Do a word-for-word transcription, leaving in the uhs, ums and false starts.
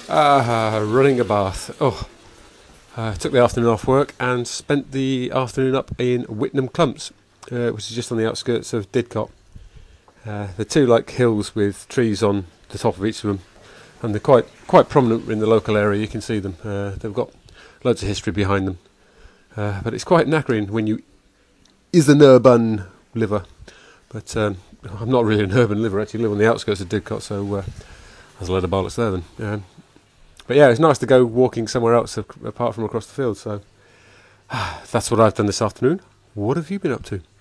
Ah, running a bath. Oh, I took the afternoon off work and spent the afternoon up in Whitnam Clumps, uh, which is just on the outskirts of Didcot. Uh, they're two like hills with trees on the top of each of them, and they're quite quite prominent in the local area. You can see them. Uh, they've got loads of history behind them, uh, but it's quite knackering when you is an urban liver. But um, I'm not really an urban liver. I actually live on the outskirts of Didcot, so uh, there's a load of bollocks there then. Um, But yeah, it's nice to go walking somewhere else apart from across the field. So that's what I've done this afternoon. What have you been up to?